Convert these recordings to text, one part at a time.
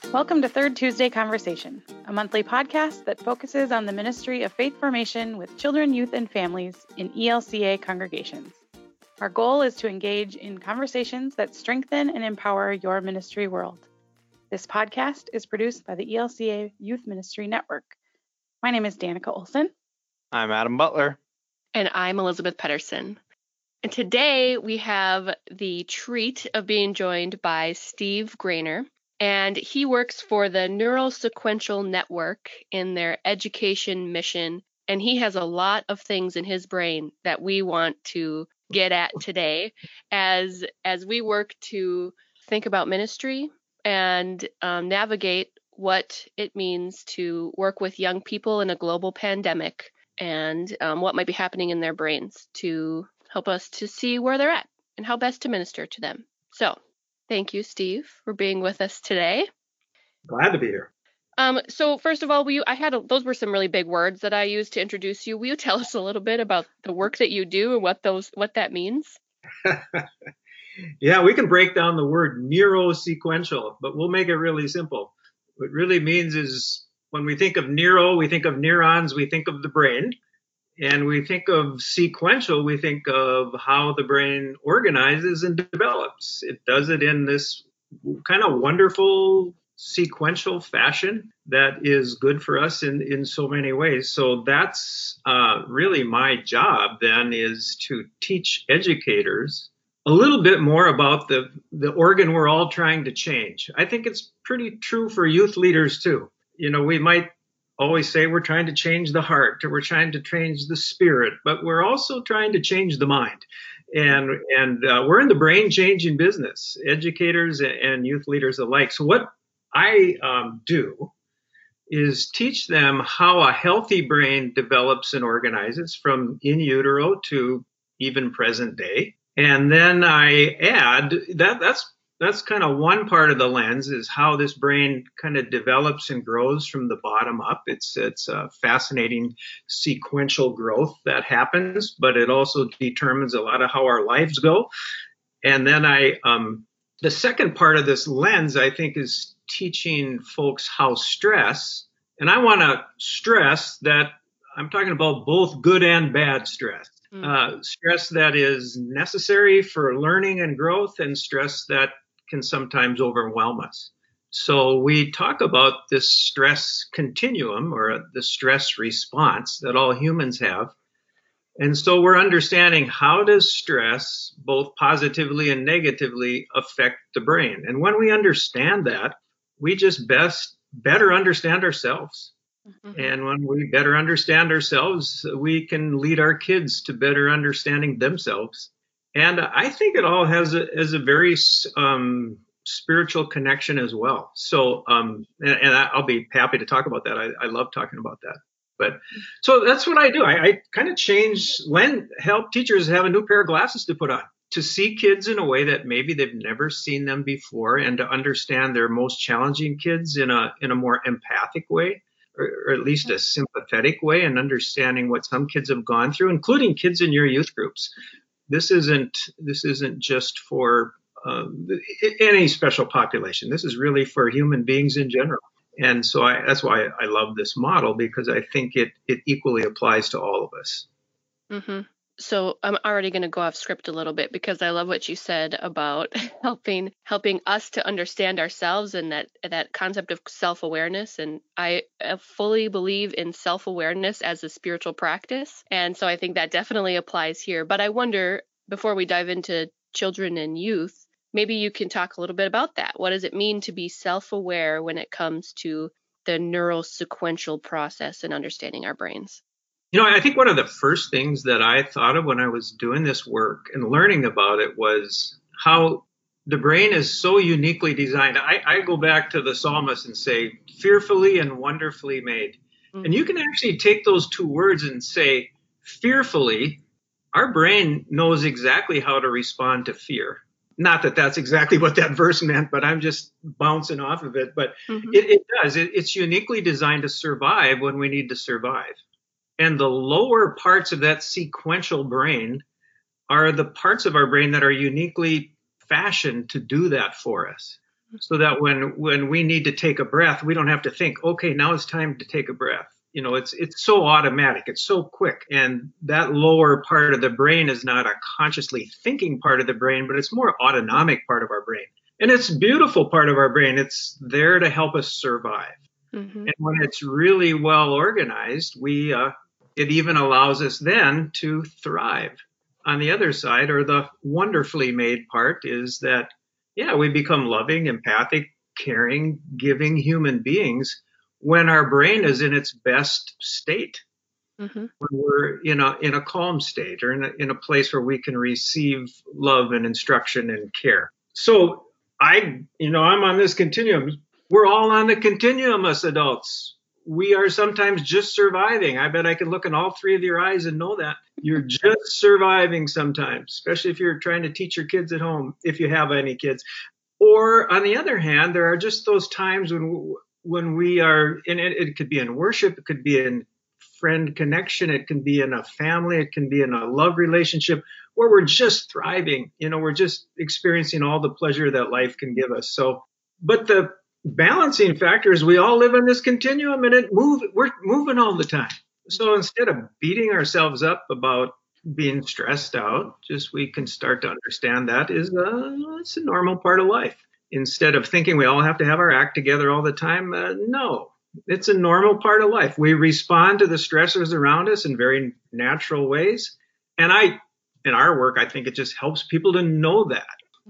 Welcome to Third Tuesday Conversation, a monthly podcast that focuses on the ministry of faith formation with children, youth, and families in ELCA congregations. Our goal is to engage in conversations that strengthen and empower your ministry world. This podcast is produced by the ELCA Youth Ministry Network. My name is Danica Olson. I'm Adam Butler. And I'm Elizabeth Pedersen. And today we have the treat of being joined by Steve Grainer. And he works for the Neurosequential Network in their education mission. And he has a lot of things in his brain that we want to get at today as we work to think about ministry and navigate what it means to work with young people in a global pandemic and what might be happening in their brains to help us to see where they're at and how best to minister to them. So thank you, Steve, for being with us today. Glad to be here. So first of all, those were some really big words that I used to introduce you. Will you tell us a little bit about the work that you do and what that means? Yeah, we can break down the word neurosequential, but we'll make it really simple. What it really means is when we think of neuro, we think of neurons, we think of the brain. And we think of sequential, we think of how the brain organizes and develops. It does it in this kind of wonderful sequential fashion that is good for us in so many ways. So that's really my job then, is to teach educators a little bit more about the organ we're all trying to change. I think it's pretty true for youth leaders too. You know, we might always say we're trying to change the heart or we're trying to change the spirit, but we're also trying to change the mind. And we're in the brain changing business, educators and youth leaders alike. So what I do is teach them how a healthy brain develops and organizes from in utero to even present day. And then I add that's kind of one part of the lens, is how this brain kind of develops and grows from the bottom up. It's a fascinating sequential growth that happens, but it also determines a lot of how our lives go. And then the second part of this lens, I think, is teaching folks how stress, and I want to stress that I'm talking about both good and bad stress. Stress that is necessary for learning and growth, and stress that can sometimes overwhelm us. So we talk about this stress continuum, or the stress response that all humans have. And so we're understanding, how does stress, both positively and negatively, affect the brain? And when we understand that, we just better understand ourselves. Mm-hmm. And when we better understand ourselves, we can lead our kids to better understanding themselves. And I think it all has a very spiritual connection as well. So, and I'll be happy to talk about that. I love talking about that. But so that's what I do. I kind of help teachers have a new pair of glasses to put on, to see kids in a way that maybe they've never seen them before, and to understand their most challenging kids in a more empathic way, or at least a sympathetic way, and understanding what some kids have gone through, including kids in your youth groups. This isn't just for any special population. This is really for human beings in general. And so that's why I love this model, because I think it equally applies to all of us. Mm-hmm. So I'm already going to go off script a little bit, because I love what you said about helping us to understand ourselves, and that concept of self-awareness. And I fully believe in self-awareness as a spiritual practice. And so I think that definitely applies here. But I wonder, before we dive into children and youth, maybe you can talk a little bit about that. What does it mean to be self-aware when it comes to the neurosequential process and understanding our brains? You know, I think one of the first things that I thought of when I was doing this work and learning about it was how the brain is so uniquely designed. I go back to the psalmist and say, fearfully and wonderfully made. Mm-hmm. And you can actually take those two words and say, fearfully, our brain knows exactly how to respond to fear. Not that that's exactly what that verse meant, but I'm just bouncing off of it. But it does. It's uniquely designed to survive when we need to survive. And the lower parts of that sequential brain are the parts of our brain that are uniquely fashioned to do that for us. so that when we need to take a breath, we don't have to think, okay, now it's time to take a breath. It's so automatic. It's so quick. And that lower part of the brain is not a consciously thinking part of the brain, but it's more autonomic part of our brain. And it's a beautiful part of our brain. It's there to help us survive. Mm-hmm. And when it's really well organized, it even allows us then to thrive. On the other side, or the wonderfully made part, is that, we become loving, empathic, caring, giving human beings when our brain is in its best state. Mm-hmm. When we're in a calm state, or in a place where we can receive love and instruction and care. So I'm on this continuum. We're all on the continuum as adults. We are sometimes just surviving. I bet I can look in all three of your eyes and know that. You're just surviving sometimes, especially if you're trying to teach your kids at home, if you have any kids. Or on the other hand, there are just those times when we are in it. It could be in worship, it could be in friend connection, it can be in a family, it can be in a love relationship, where we're just thriving. We're just experiencing all the pleasure that life can give us. So, but the balancing factor is we all live on this continuum, and we're moving all the time. So instead of beating ourselves up about being stressed out, we can start to understand that it's a normal part of life. Instead of thinking we all have to have our act together all the time, no, it's a normal part of life. We respond to the stressors around us in very natural ways. And in our work, I think it just helps people to know that.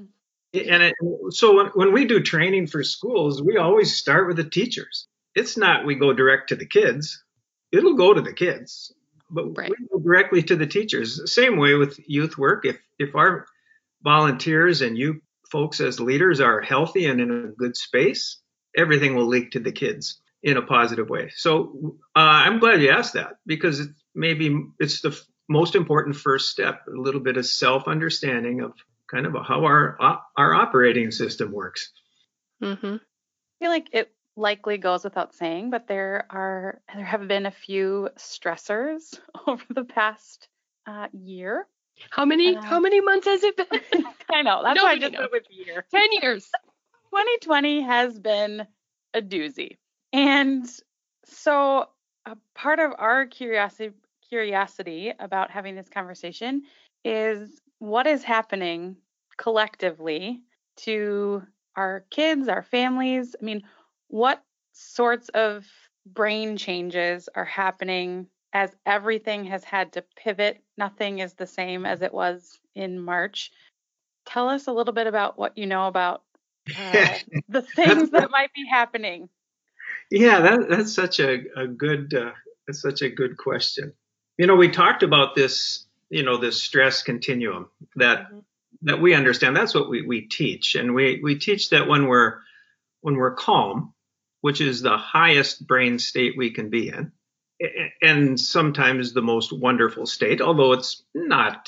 So when we do training for schools, we always start with the teachers. It's not we go direct to the kids. It'll go to the kids, but right. We go directly to the teachers. Same way with youth work. If our volunteers and you folks as leaders are healthy and in a good space, everything will leak to the kids in a positive way. So I'm glad you asked that, because it's the most important first step, a little bit of self-understanding of kind of how our operating system works. Mm-hmm. I feel like it likely goes without saying, but there have been a few stressors over the past year. How many months has it been? I know. That's why I just went with year. 10 years. 2020 has been a doozy. And so a part of our curiosity about having this conversation is what is happening collectively to our kids, our families. I mean, what sorts of brain changes are happening as everything has had to pivot? Nothing is the same as it was in March. Tell us a little bit about what you know about the things that might be happening. Yeah, that's such a good question. We talked about this, this stress continuum that we understand. That's what we teach, and we teach that when we're calm, which is the highest brain state we can be in, and sometimes the most wonderful state, although it's not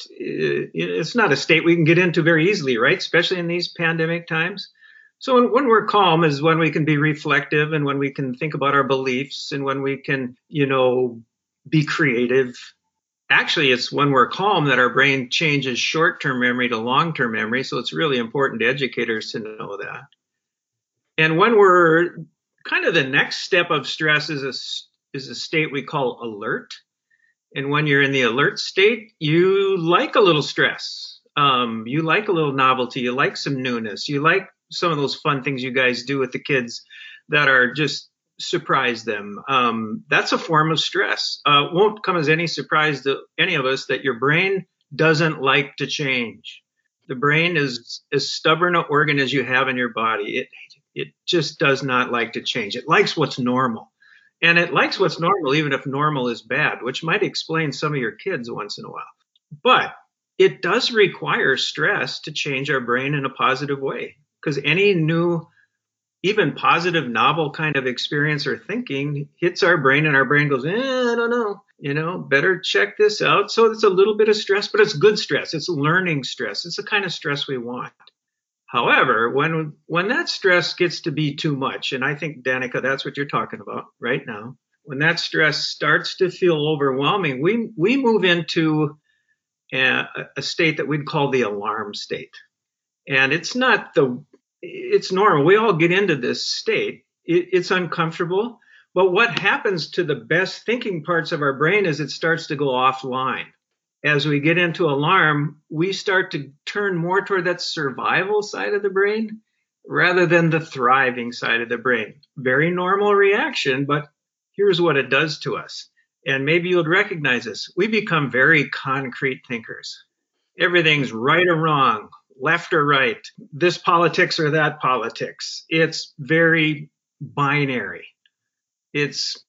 a state we can get into very easily, right? Especially in these pandemic times. So when we're calm is when we can be reflective, and when we can think about our beliefs, and when we can, be creative. Actually, it's when we're calm that our brain changes short-term memory to long-term memory. So it's really important to educators to know that. And when we're kind of the next step of stress is a state we call alert. And when you're in the alert state, you like a little stress. You like a little novelty. You like some newness. You like some of those fun things you guys do with the kids that are just surprise them. That's a form of stress. It won't come as any surprise to any of us that your brain doesn't like to change. The brain is as stubborn an organ as you have in your body. It just does not like to change. It likes what's normal. And it likes what's normal, even if normal is bad, which might explain some of your kids once in a while. But it does require stress to change our brain in a positive way, because any new, even positive, novel kind of experience or thinking hits our brain, and our brain goes, I don't know, better check this out. So it's a little bit of stress, but it's good stress. It's learning stress. It's the kind of stress we want. However, when that stress gets to be too much, and I think, Danica, that's what you're talking about right now, when that stress starts to feel overwhelming, we move into a state that we'd call the alarm state. And it's not the it's normal. We all get into this state. It's uncomfortable. But what happens to the best thinking parts of our brain is it starts to go offline. As we get into alarm, we start to turn more toward that survival side of the brain rather than the thriving side of the brain. Very normal reaction, but here's what it does to us. And maybe you'll recognize this. We become very concrete thinkers. Everything's right or wrong, left or right, this politics or that politics. It's very binary. It's,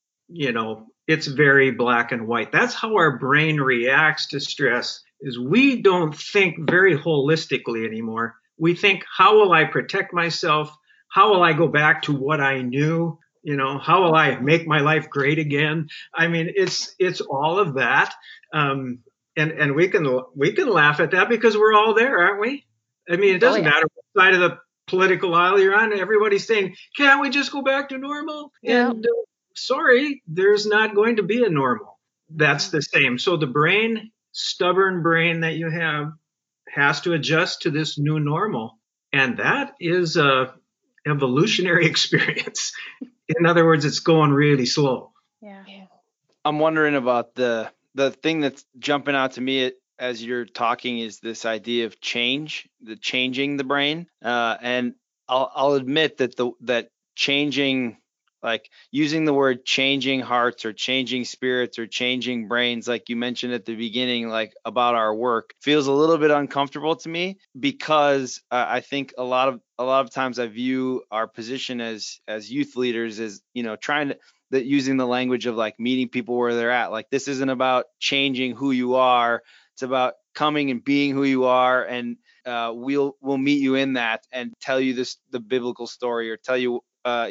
it's very black and white. That's how our brain reacts to stress, is we don't think very holistically anymore. We think, how will I protect myself? How will I go back to what I knew? How will I make my life great again? I mean, it's all of that. And we can laugh at that because we're all there, aren't we? I mean, it doesn't matter what side of the political aisle you're on. Everybody's saying, can't we just go back to normal? Yeah. And sorry, there's not going to be a normal. That's the same. So the brain, stubborn brain that you have, has to adjust to this new normal. And that is a evolutionary experience. In other words, it's going really slow. Yeah. I'm wondering about the thing that's jumping out to me as you're talking is this idea of change, changing the brain. And I'll admit that changing, like using the word changing hearts or changing spirits or changing brains, like you mentioned at the beginning, like about our work, feels a little bit uncomfortable to me because I think a lot of times I view our position as youth leaders as, trying to, that using the language of like meeting people where they're at. Like, this isn't about changing who you are. It's about coming and being who you are. And we'll meet you in that and tell you the biblical story, or tell you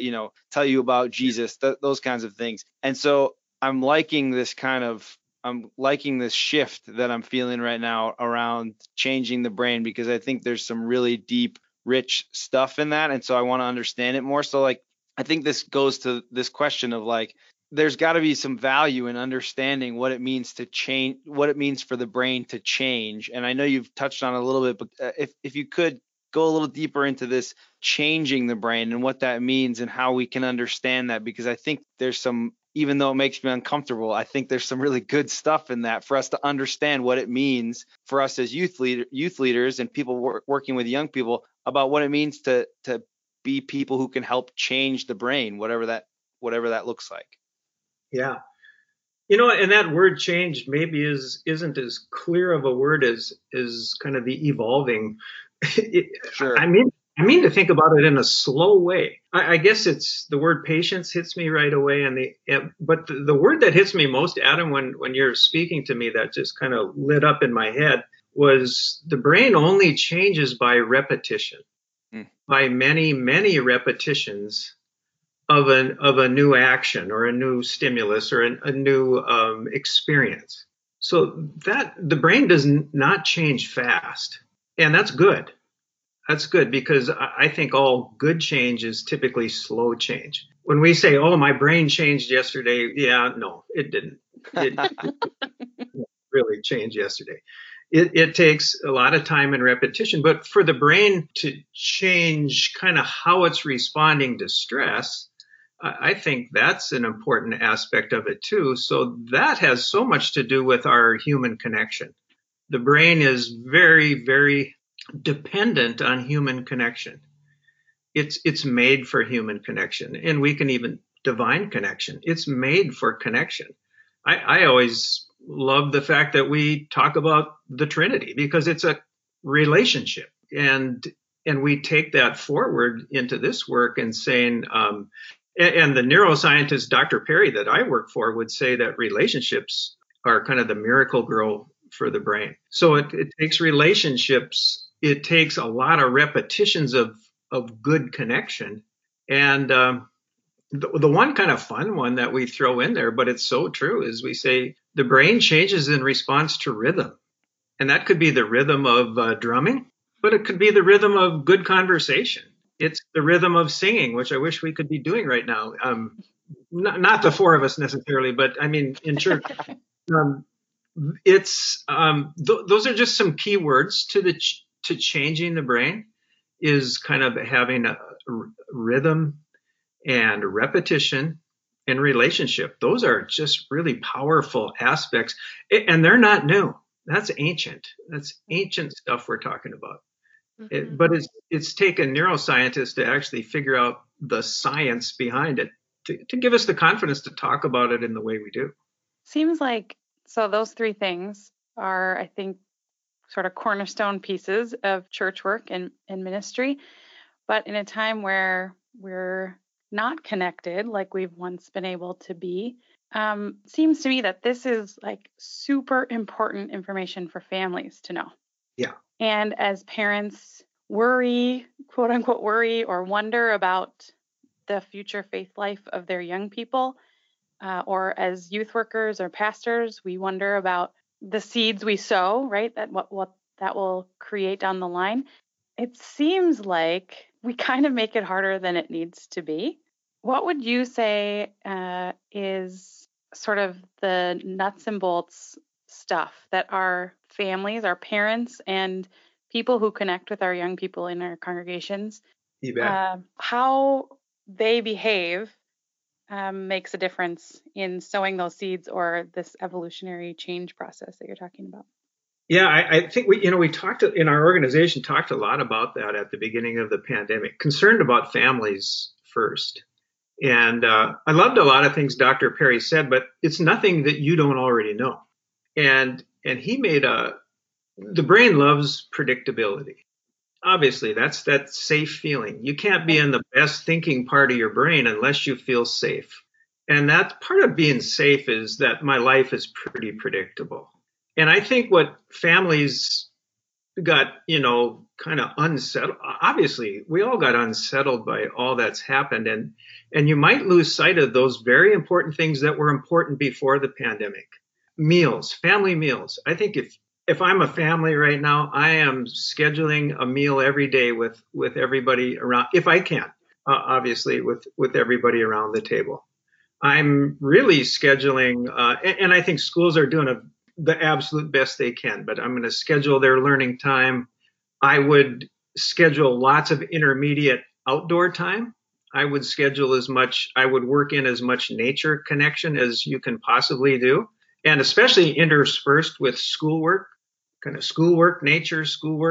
about Jesus, those kinds of things. And so I'm liking this shift that I'm feeling right now around changing the brain, because I think there's some really deep, rich stuff in that. And so I want to understand it more. So like, I think this goes to this question of like, there's got to be some value in understanding what it means to change, what it means for the brain to change. And I know you've touched on it a little bit, but if you could go a little deeper into this changing the brain and what that means and how we can understand that, because I think there's some, even though it makes me uncomfortable, I think there's some really good stuff in that for us to understand what it means for us as youth leaders and people working with young people, about what it means to be people who can help change the brain, whatever that looks like. Yeah. And that word change maybe isn't as clear of a word as kind of the evolving. Sure. I mean to think about it in a slow way. I guess it's the word patience hits me right away, but the word that hits me most, Adam, when you're speaking to me, that just kind of lit up in my head, was the brain only changes by repetition, by many, many repetitions of a new action or a new stimulus or a new experience. So that the brain does not change fast, and that's good. That's good, because I think all good change is typically slow change. When we say, oh, my brain changed yesterday, yeah, no, it didn't. It didn't really change yesterday. It takes a lot of time and repetition. But for the brain to change kind of how it's responding to stress, I think that's an important aspect of it too. So that has so much to do with our human connection. The brain is very, very dependent on human connection. It's made for human connection, and we can even divine connection. It's made for connection. I always love the fact that we talk about the Trinity, because it's a relationship, and we take that forward into this work and saying, and the neuroscientist Dr. Perry that I work for would say that relationships are kind of the miracle grow for the brain. So it takes relationships. It takes a lot of repetitions of good connection. And the one kind of fun one that we throw in there, but it's so true, is we say the brain changes in response to rhythm. And that could be the rhythm of drumming, but it could be the rhythm of good conversation. It's the rhythm of singing, which I wish we could be doing right now. Not the four of us necessarily, but I mean, in church. Those are just some key words to changing the brain. is kind of having a rhythm and repetition and relationship. Those are just really powerful aspects, and they're not new. That's ancient. That's ancient stuff we're talking about. But it's taken neuroscientists to actually figure out the science behind it to give us the confidence to talk about it in the way we do. Seems like, so those three things are, I think, sort of cornerstone pieces of church work and ministry. But in a time where we're not connected like we've once been able to be, seems to me that this is like super important information for families to know. Yeah. And as parents worry, quote unquote, worry or wonder about the future faith life of their young people, or as youth workers or pastors, we wonder about the seeds we sow, right? That what that will create down the line. It seems like we kind of make it harder than it needs to be. What would you say is sort of the nuts and bolts stuff that our families, our parents, and people who connect with our young people in our congregations, how they behave makes a difference in sowing those seeds or this evolutionary change process that you're talking about? Yeah, I think we talked in our organization talked a lot about that at the beginning of the pandemic, concerned about families first. And I loved a lot of things Dr. Perry said, but it's nothing that you don't already know. And he made the brain loves predictability. Obviously, that's that safe feeling. You can't be in the best thinking part of your brain unless you feel safe. And that part of being safe is that my life is pretty predictable. And I think what families got, kind of unsettled. Obviously, we all got unsettled by all that's happened. And you might lose sight of those very important things that were important before the pandemic. Meals, family meals. I think if I'm a family right now, I am scheduling a meal every day with everybody around, if I can, obviously with everybody around the table. I'm really scheduling, and I think schools are doing the absolute best they can, but I'm going to schedule their learning time. I would schedule lots of intermediate outdoor time. I would work in as much nature connection as you can possibly do. And especially interspersed with schoolwork, kind of schoolwork, nature,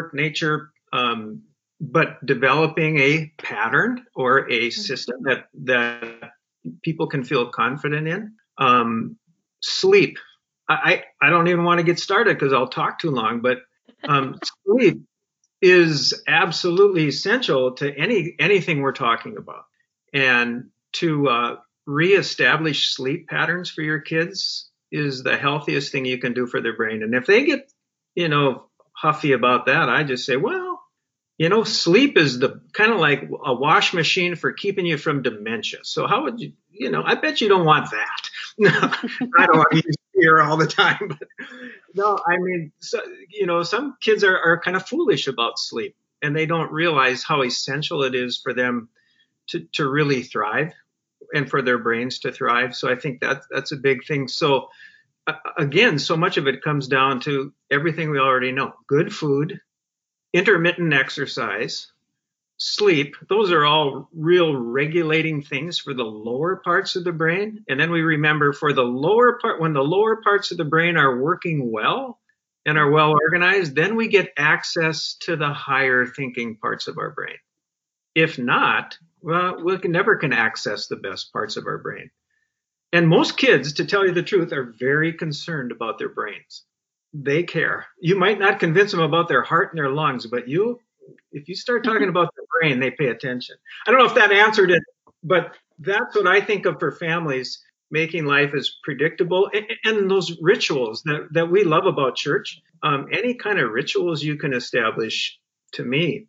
but developing a pattern or a system that people can feel confident in. Sleep. I don't even want to get started because I'll talk too long, but sleep is absolutely essential to anything we're talking about. And to reestablish sleep patterns for your kids is the healthiest thing you can do for their brain. And if they get, huffy about that, I just say, well, sleep is the kind of like a wash machine for keeping you from dementia. So how would you, I bet you don't want that. No, I don't want to use fear all the time, but no, I mean, some kids are kind of foolish about sleep and they don't realize how essential it is for them to really thrive and for their brains to thrive. So I think that's a big thing. So again, so much of it comes down to everything we already know: good food, intermittent exercise, sleep. Those are all real regulating things for the lower parts of the brain. And then we remember for the lower part, when the lower parts of the brain are working well and are well organized, then we get access to the higher thinking parts of our brain. If not, well, we never can access the best parts of our brain. And most kids, to tell you the truth, are very concerned about their brains. They care. You might not convince them about their heart and their lungs, but if you start talking about the brain, they pay attention. I don't know if that answered it, but that's what I think of for families, making life as predictable. And those rituals that we love about church, any kind of rituals you can establish, to me,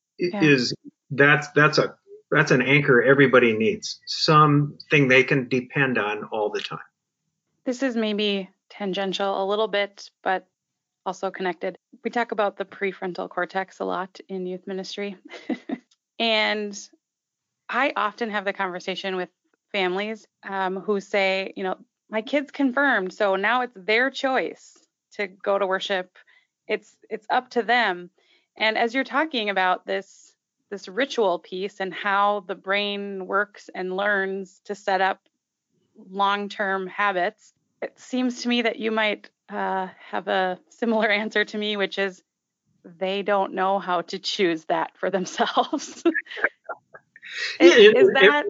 that's an anchor everybody needs, something they can depend on all the time. This is maybe tangential a little bit, but also connected. We talk about the prefrontal cortex a lot in youth ministry. And I often have the conversation with families who say, my kid's confirmed, so now it's their choice to go to worship. It's up to them. And as you're talking about this this ritual piece and how the brain works and learns to set up long-term habits, it seems to me that you might have a similar answer to me, which is they don't know how to choose that for themselves. Is that?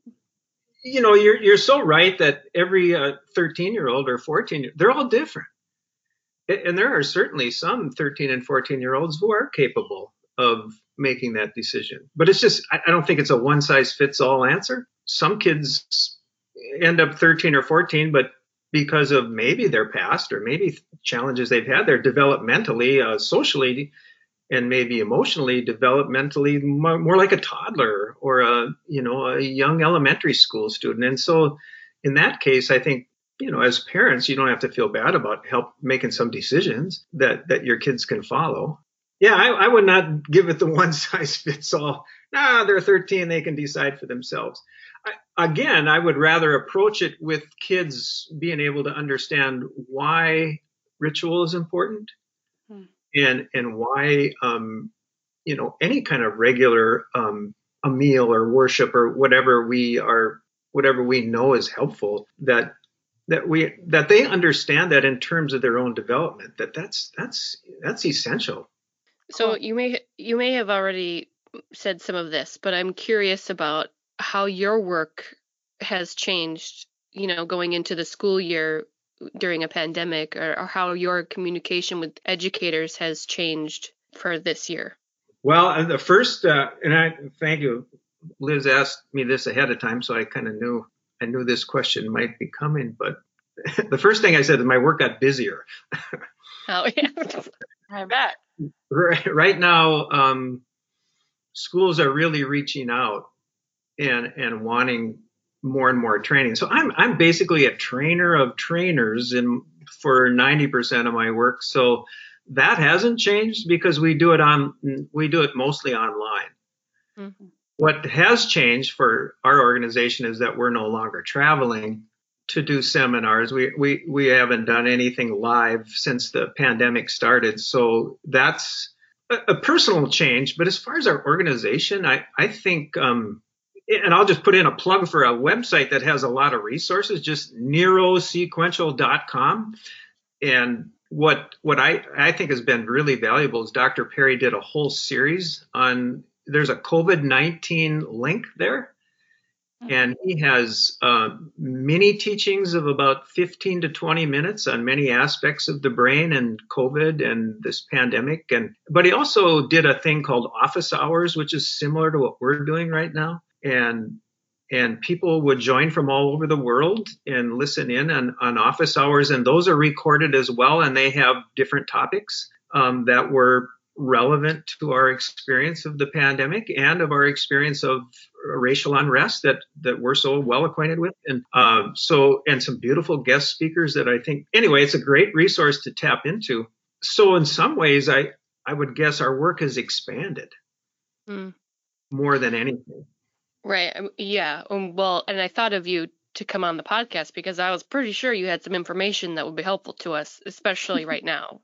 You're so right that every 13-year-old or 14, they're all different. And there are certainly some 13 and 14-year-olds who are capable of making that decision. But it's just, I don't think it's a one-size-fits-all answer. Some kids end up 13 or 14, but because of maybe their past or maybe challenges they've had, they're developmentally, socially, and maybe emotionally, developmentally more like a toddler or a young elementary school student. And so in that case, I think, as parents, you don't have to feel bad about making some decisions that your kids can follow. Yeah, I would not give it the one size fits all. They're 13, they can decide for themselves. I would rather approach it with kids being able to understand why ritual is important and why, any kind of regular a meal or worship or whatever we know is helpful, that they understand that in terms of their own development, that's essential. So you may have already said some of this, but I'm curious about how your work has changed, going into the school year during a pandemic, or how your communication with educators has changed for this year. Well, the first, and I thank you, Liz asked me this ahead of time, so I kind of knew this question might be coming, but the first thing I said is my work got busier. Oh, yeah. I bet. Right now, schools are really reaching out and wanting more and more training. So I'm basically a trainer of trainers for 90% of my work. So that hasn't changed because we do it mostly online. Mm-hmm. What has changed for our organization is that we're no longer traveling to do seminars. We haven't done anything live since the pandemic started. So that's a personal change. But as far as our organization, I think, and I'll just put in a plug for a website that has a lot of resources, just neurosequential.com. And what I think has been really valuable is Dr. Perry did a whole series there's a COVID-19 link there. And he has mini teachings of about 15 to 20 minutes on many aspects of the brain and COVID and this pandemic. But he also did a thing called office hours, which is similar to what we're doing right now. And people would join from all over the world and listen in on office hours. And those are recorded as well. And they have different topics that were relevant to our experience of the pandemic and of our experience of racial unrest that we're so well acquainted with. And some beautiful guest speakers that I think, anyway, it's a great resource to tap into. So in some ways, I would guess our work has expanded more than anything. Right. Yeah. Well, and I thought of you to come on the podcast because I was pretty sure you had some information that would be helpful to us, especially right now,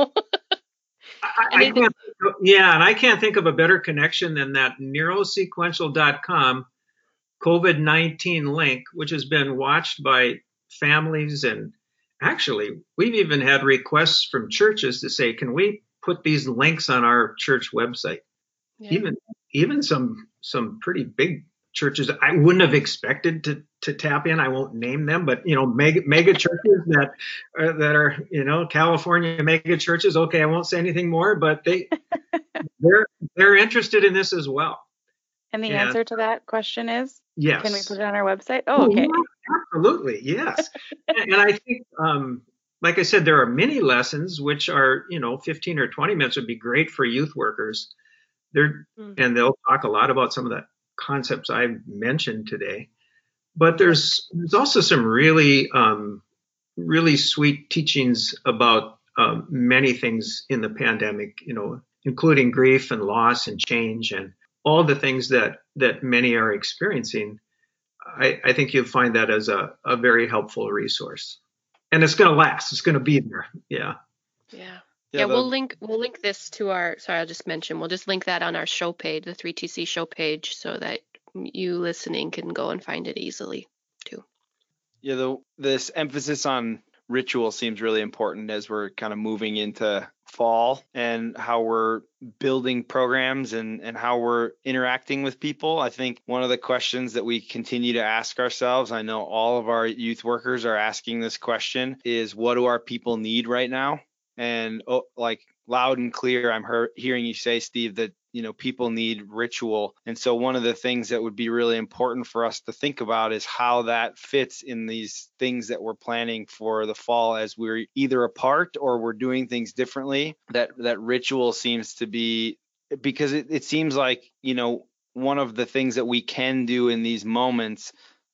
I can't think of a better connection than that neurosequential.com COVID-19 link, which has been watched by families. And actually, we've even had requests from churches to say, can we put these links on our church website? Yeah. Even some pretty big churches I wouldn't have expected to tap in. I won't name them, but mega churches that are California mega churches. Okay, I won't say anything more, but they're interested in this as well. And the answer to that question is yes. Can we put it on our website? Oh, okay. Yeah, absolutely, yes. And I think, like I said, there are many lessons which are 15 or 20 minutes would be great for youth workers. And they'll talk a lot about some of the concepts I've mentioned today, but there's also some really, really sweet teachings about many things in the pandemic, including grief and loss and change and all the things that many are experiencing. I think you'll find that as a very helpful resource, and it's going to last. It's going to be there. Yeah. Yeah. Yeah, we'll link this to our, sorry, I'll just mention, we'll just link that on our show page, the 3TC show page, so that you listening can go and find it easily too. Yeah, this emphasis on ritual seems really important as we're kind of moving into fall and how we're building programs and how we're interacting with people. I think one of the questions that we continue to ask ourselves, I know all of our youth workers are asking this question, is what do our people need right now? And like loud and clear, I'm hearing you say, Steve, that people need ritual. And so one of the things that would be really important for us to think about is how that fits in these things that we're planning for the fall as we're either apart or we're doing things differently. That ritual seems to be, because it seems like, one of the things that we can do in these moments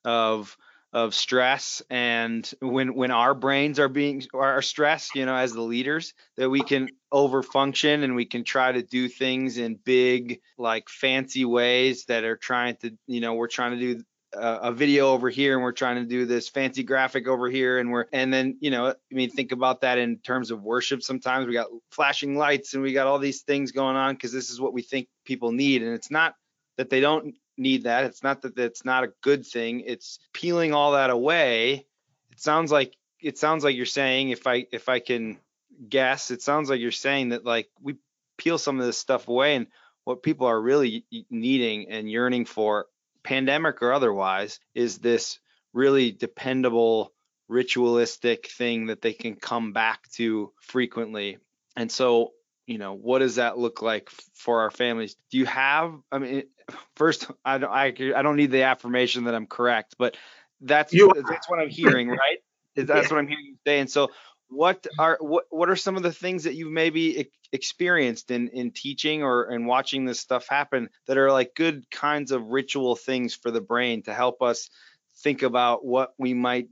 of stress, and when our brains are stressed, as the leaders, that we can overfunction and we can try to do things in big, like fancy ways that are trying to, we're trying to do a video over here and we're trying to do this fancy graphic over here, and then think about that in terms of worship. Sometimes we got flashing lights and we got all these things going on because this is what we think people need, and it's not that they don't need that. It's not that it's not a good thing. It's peeling all that away. It sounds like you're saying, if I can guess, it sounds like you're saying that like we peel some of this stuff away, and what people are really needing and yearning for, pandemic or otherwise, is this really dependable ritualistic thing that they can come back to frequently. And so, what does that look like for our families? Do you have, first, I don't need the affirmation that I'm correct, but that's what I'm hearing, right? That's what I'm hearing you say. And so what are some of the things that you've maybe experienced in teaching or in watching this stuff happen that are like good kinds of ritual things for the brain to help us think about what we might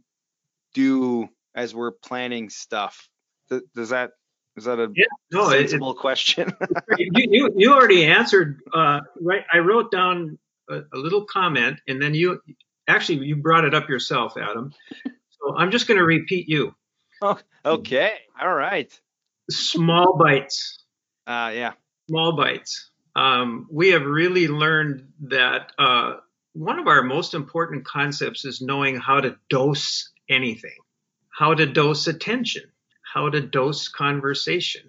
do as we're planning stuff? Is that a sensible question? you already answered, right? I wrote down a little comment, and then you brought it up yourself, Adam. So I'm just going to repeat you. Oh, okay. All right. Small bites. Yeah. Small bites. We have really learned that one of our most important concepts is knowing how to dose anything, how to dose attention, how to dose conversation.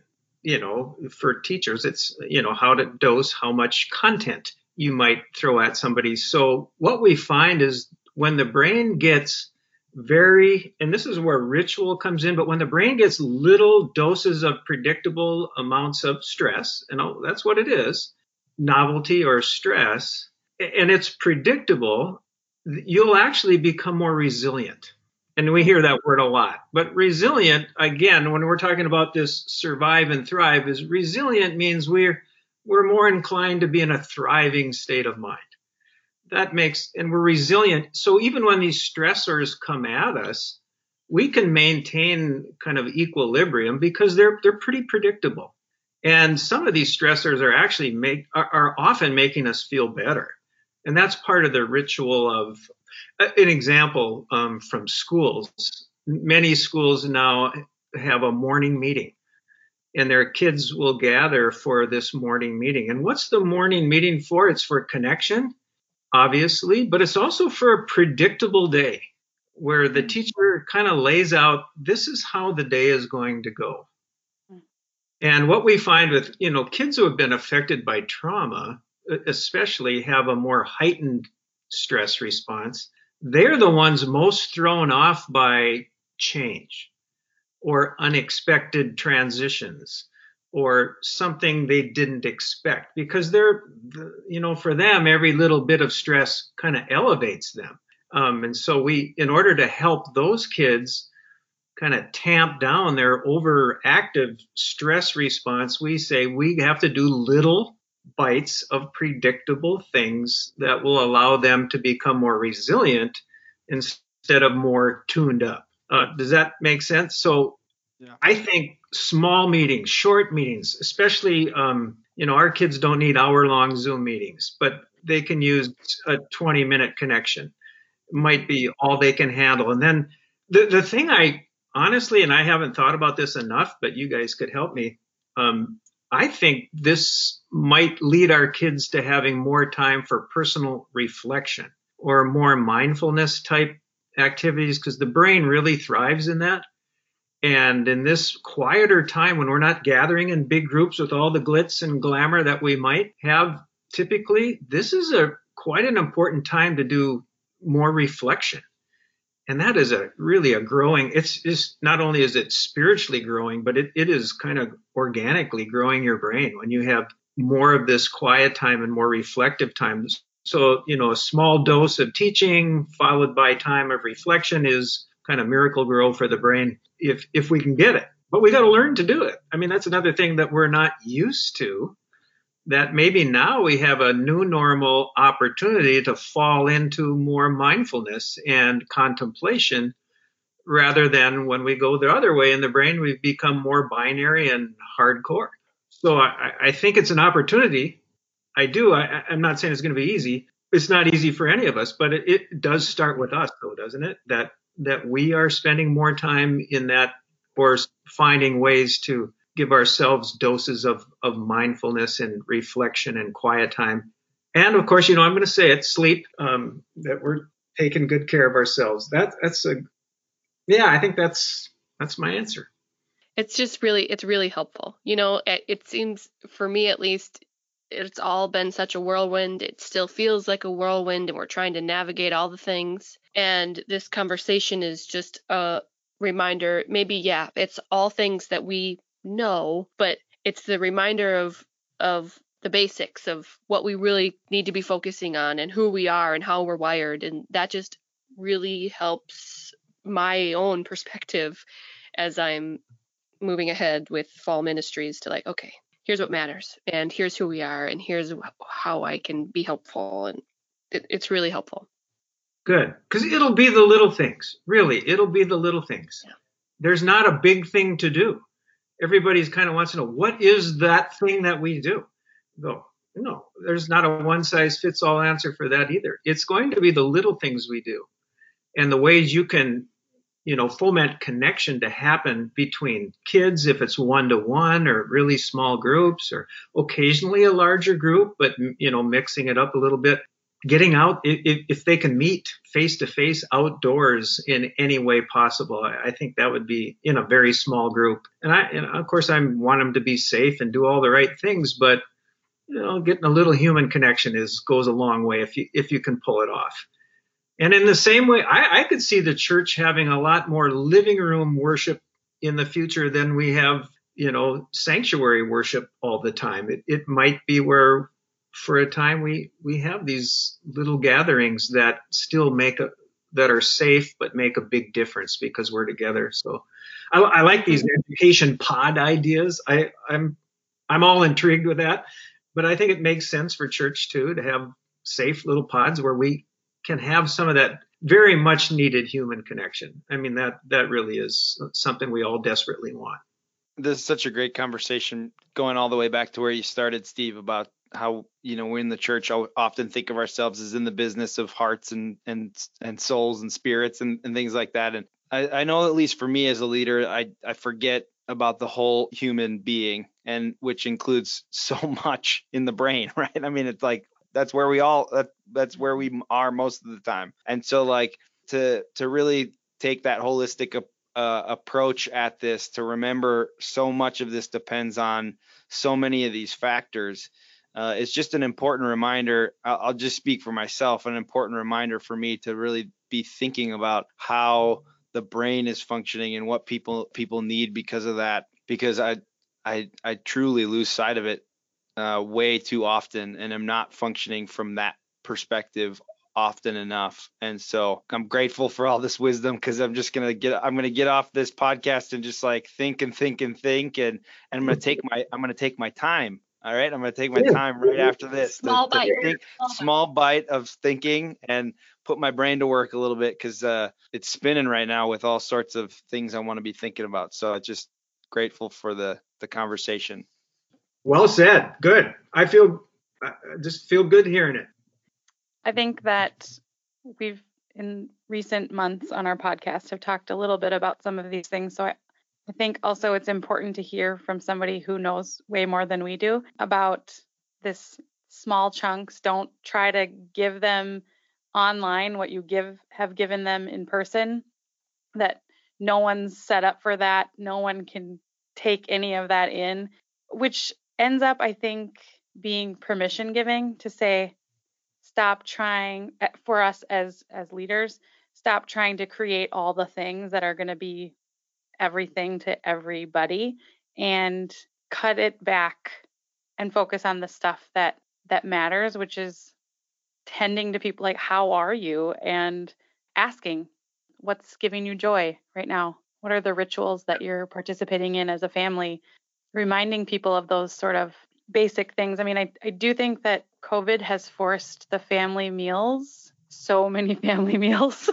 For teachers, it's, how to dose how much content you might throw at somebody. So what we find is when the brain gets and this is where ritual comes in, but when the brain gets little doses of predictable amounts of stress, and that's what it is, novelty or stress, and it's predictable, you'll actually become more resilient. And we hear that word a lot. But resilient, again, when we're talking about this survive and thrive, is resilient means we're more inclined to be in a thriving state of mind. And we're resilient. So even when these stressors come at us, we can maintain kind of equilibrium because they're pretty predictable. And some of these stressors are actually are often making us feel better. And that's part of the ritual of an example from schools. Many schools now have a morning meeting, and their kids will gather for this morning meeting. And what's the morning meeting for? It's for connection, obviously, but it's also for a predictable day where the teacher kind of lays out, this is how the day is going to go. And what we find with, kids who have been affected by trauma, especially, have a more heightened stress response. They're the ones most thrown off by change or unexpected transitions or something they didn't expect, because for them, every little bit of stress kind of elevates them. And so in order to help those kids kind of tamp down their overactive stress response, we say we have to do little bites of predictable things that will allow them to become more resilient instead of more tuned up. Does that make sense? So yeah. I think small meetings, short meetings, especially, our kids don't need hour-long Zoom meetings, but they can use a 20-minute connection. It might be all they can handle. And then the thing honestly, and I haven't thought about this enough, but you guys could help me. I think this might lead our kids to having more time for personal reflection or more mindfulness type activities, because the brain really thrives in that. And in this quieter time when we're not gathering in big groups with all the glitz and glamour that we might have typically, this is quite an important time to do more reflection. And that is really a growing, it's not only is it spiritually growing, but it is kind of organically growing your brain when you have more of this quiet time and more reflective times. So, a small dose of teaching followed by time of reflection is kind of miracle grow for the brain if we can get it. But we got to learn to do it. I mean, that's another thing that we're not used to, that maybe now we have a new normal opportunity to fall into more mindfulness and contemplation, rather than when we go the other way in the brain, we've become more binary and hardcore. So I think it's an opportunity. I'm not saying it's going to be easy. It's not easy for any of us, but it does start with us, though, doesn't it? That we are spending more time in that, or finding ways to give ourselves doses of mindfulness and reflection and quiet time. And of course, I'm going to say it, sleep, that we're taking good care of ourselves. I think that's my answer. It's really helpful. It seems, for me at least, it's all been such a whirlwind. It still feels like a whirlwind, and we're trying to navigate all the things. And this conversation is just a reminder. Maybe, it's all things that we know, but it's the reminder of the basics of what we really need to be focusing on and who we are and how we're wired. And that just really helps my own perspective as I'm moving ahead with fall ministries to okay, here's what matters, and here's who we are, and here's how I can be helpful. And it's really helpful. Good. Because it'll be the little things. Really, it'll be the little things. Yeah. There's not a big thing to do. Everybody's kind of wants to know, what is that thing that we do? No, there's not a one size fits all answer for that either. It's going to be the little things we do, and the ways you can, foment connection to happen between kids, if it's 1-to-1 or really small groups, or occasionally a larger group, but, mixing it up a little bit. Getting out, if they can meet face to face outdoors in any way possible, I think that would be in a very small group. And of course, I want them to be safe and do all the right things, but getting a little human connection goes a long way if you can pull it off. And in the same way, I could see the church having a lot more living room worship in the future than we have, sanctuary worship all the time. It might be where, for a time, we have these little gatherings that still that are safe but make a big difference because we're together. So I like these education pod ideas. I'm all intrigued with that, but I think it makes sense for church too to have safe little pods where we can have some of that very much needed human connection. I mean, that really is something we all desperately want. This is such a great conversation, going all the way back to where you started, Steve, about how, we in the church often think of ourselves as in the business of hearts and souls and spirits and things like that. And I know, at least for me as a leader, I forget about the whole human being, and which includes so much in the brain, right? I mean, it's like, that's where we are most of the time. And so to really take that holistic approach at this, to remember so much of this depends on so many of these factors. It's just an important reminder. I'll just speak for myself, an important reminder for me to really be thinking about how the brain is functioning and what people need because of that, because I truly lose sight of it way too often, and I'm not functioning from that perspective often enough. And so I'm grateful for all this wisdom, because I'm gonna get off this podcast and just think and I'm gonna take my time. All right, I'm gonna take my time right after this. Small bite of thinking and put my brain to work a little bit, because it's spinning right now with all sorts of things I want to be thinking about. So just grateful for the conversation. Well said. Good. I just feel good hearing it. I think that we've, in recent months on our podcast, have talked a little bit about some of these things. So I think also it's important to hear from somebody who knows way more than we do about this small chunks. Don't try to give them online what you have given them in person. That no one's set up for that. No one can take any of that in, which ends up, I think, being permission giving to say, stop trying for us as leaders, stop trying to create all the things that are going to be everything to everybody and cut it back and focus on the stuff that matters, which is tending to people like, how are you? And asking, what's giving you joy right now? What are the rituals that you're participating in as a family? Reminding people of those sort of basic things. I mean, I do think that COVID has forced the family meals, so many family meals.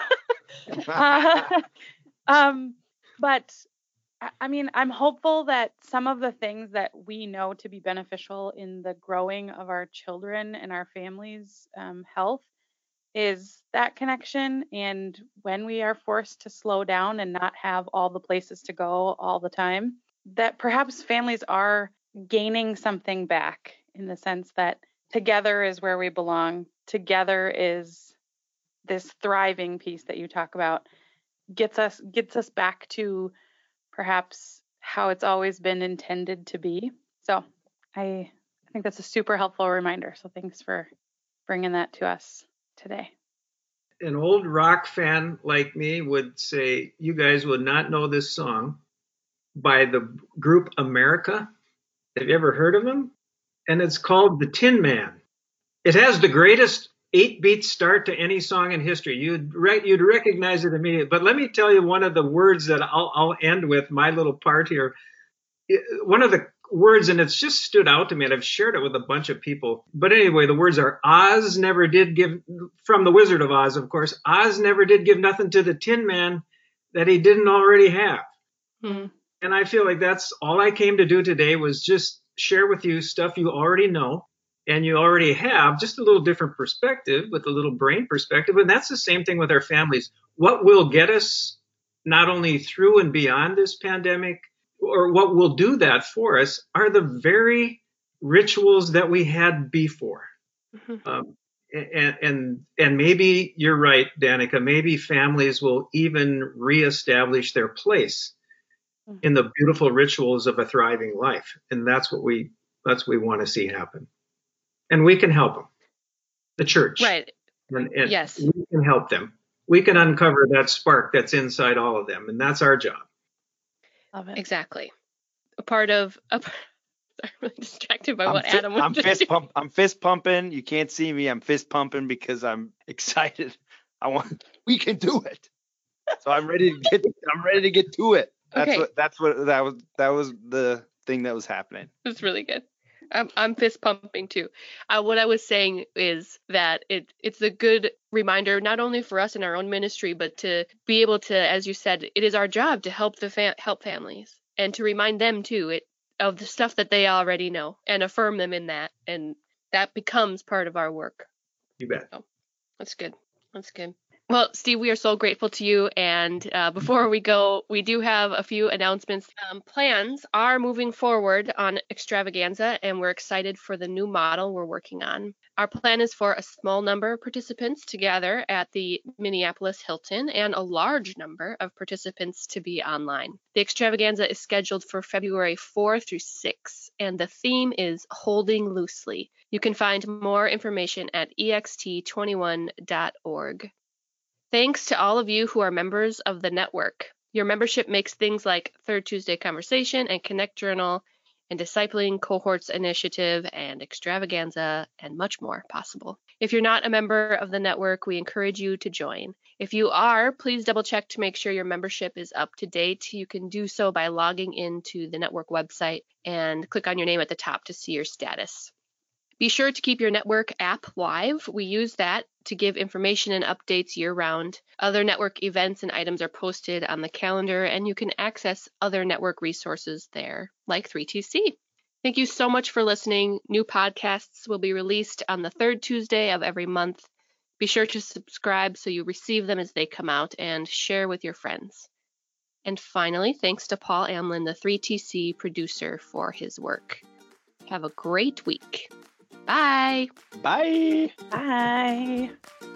But I mean, I'm hopeful that some of the things that we know to be beneficial in the growing of our children and our families' health is that connection. And when we are forced to slow down and not have all the places to go all the time, that perhaps families are gaining something back in the sense that together is where we belong. Together is this thriving piece that you talk about, gets us back to perhaps how it's always been intended to be. So I think that's a super helpful reminder. So thanks for bringing that to us today. An old rock fan like me would say, you guys would not know this song by the group America. Have you ever heard of them? And it's called The Tin Man. It has the greatest 8-beat start to any song in history. You'd recognize it immediately. But let me tell you one of the words that I'll end with my little part here. One of the words, and it's just stood out to me, and I've shared it with a bunch of people. But anyway, the words are, Oz never did give, from the Wizard of Oz, of course, Oz never did give nothing to the Tin Man that he didn't already have. Hmm. And I feel like that's all I came to do today, was just share with you stuff you already know and you already have, just a little different perspective with a little brain perspective. And that's the same thing with our families. What will get us not only through and beyond this pandemic, or what will do that for us, are the very rituals that we had before. And maybe you're right, Danica, maybe families will even reestablish their place in the beautiful rituals of a thriving life. And that's what we want to see happen. And we can help them, the church. Right. And yes. We can help them. We can uncover that spark that's inside all of them. And that's our job. Love it. Exactly. I'm really distracted by what Adam was I'm fist pumping. You can't see me. I'm fist pumping because I'm excited. We can do it. So I'm ready to get to it. That was the thing that was happening. It's really good. I'm fist pumping too. What I was saying is that it's a good reminder, not only for us in our own ministry, but to be able to, as you said, it is our job to help help families and to remind them too of the stuff that they already know and affirm them in that, and that becomes part of our work. You bet. So, that's good. Well, Steve, we are so grateful to you. And before we go, we do have a few announcements. Plans are moving forward on Extravaganza, and we're excited for the new model we're working on. Our plan is for a small number of participants to gather at the Minneapolis Hilton and a large number of participants to be online. The Extravaganza is scheduled for February 4 through 6, and the theme is Holding Loosely. You can find more information at ext21.org. Thanks to all of you who are members of the network. Your membership makes things like Third Tuesday Conversation and Connect Journal and Discipling Cohorts Initiative and Extravaganza and much more possible. If you're not a member of the network, we encourage you to join. If you are, please double check to make sure your membership is up to date. You can do so by logging into the network website and click on your name at the top to see your status. Be sure to keep your network app live. We use that to give information and updates year-round. Other network events and items are posted on the calendar, and you can access other network resources there, like 3TC. Thank you so much for listening. New podcasts will be released on the third Tuesday of every month. Be sure to subscribe so you receive them as they come out, and share with your friends. And finally, thanks to Paul Amlin, the 3TC producer, for his work. Have a great week. Bye. Bye. Bye.